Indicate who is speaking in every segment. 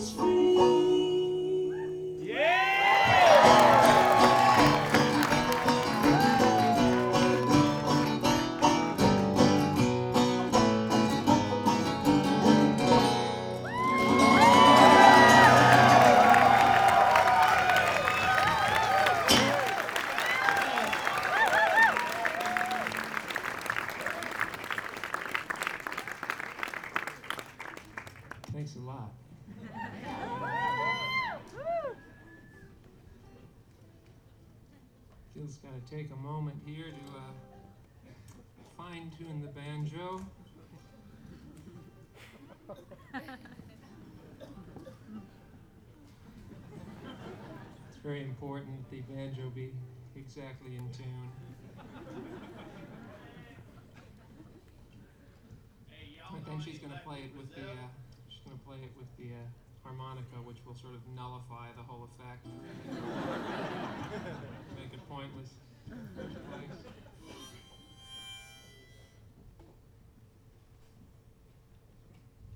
Speaker 1: is free.
Speaker 2: Thanks a lot. Gil's got to take a moment here to fine-tune the banjo. It's very important the banjo be exactly in tune. But then she's going to play it with the harmonica, which will sort of nullify the whole effect. Make it pointless.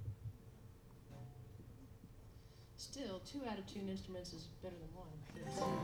Speaker 1: Still, 2 out of tune instruments is better than 1.